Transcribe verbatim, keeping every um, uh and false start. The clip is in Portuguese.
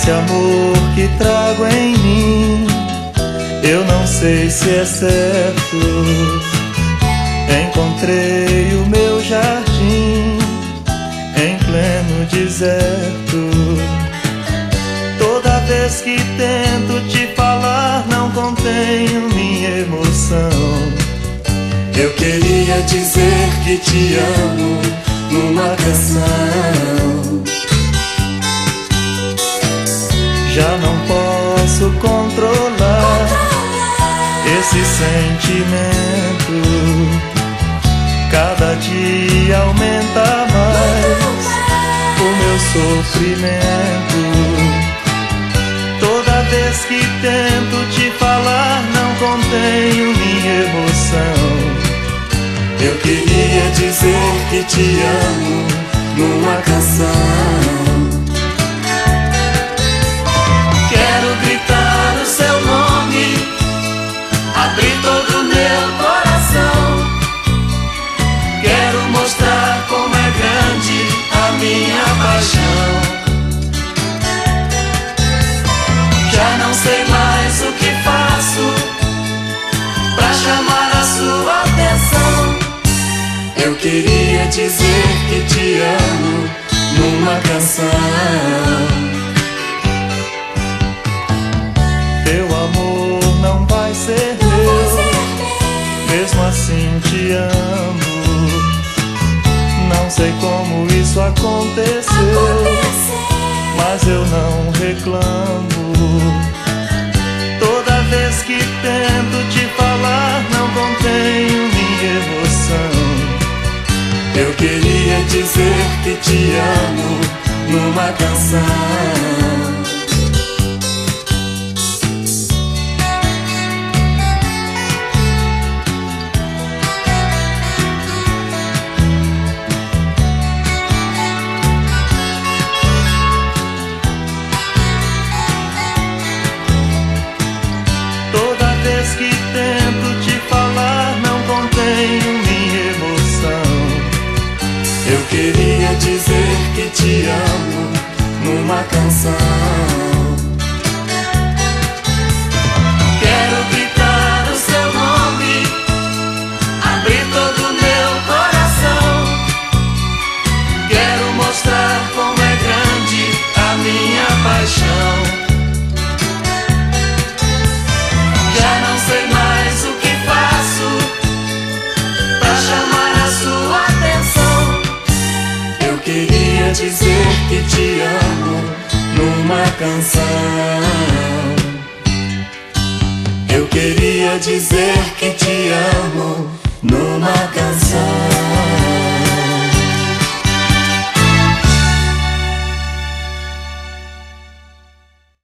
Esse amor que trago em mim, eu não sei se é certo. Encontrei o meu jardim em pleno deserto. Toda vez que tento te falar, não contenho minha emoção. Eu queria dizer que te amo numa canção. Já não posso controlar esse sentimento. Cada dia aumenta mais o meu sofrimento. Toda vez que tento te falar, não contenho minha emoção. Eu queria dizer que te amo numa canção. Quero gritar o seu nome, abrir todo o meu coração. Quero mostrar como é grande a minha paixão. Já não sei mais o que faço pra chamar a sua atenção. Eu queria dizer que te amo numa canção. Teu amor não vai ser meu, mesmo assim te amo. Não sei como isso aconteceu, mas eu não reclamo. Toda vez que tento te falar, não contenho minha emoção. Eu queria dizer que te amo numa canção. Toda vez que tento te falar, não contenho minha emoção. Eu queria dizer que te amo numa canção. Quero gritar o seu nome, abrir todo o meu coração. Quero mostrar como é grande a minha paixão. Já não sei mais o que faço pra chamar a sua atenção. Eu queria dizer que te amo numa canção. Eu queria dizer que te amo numa canção.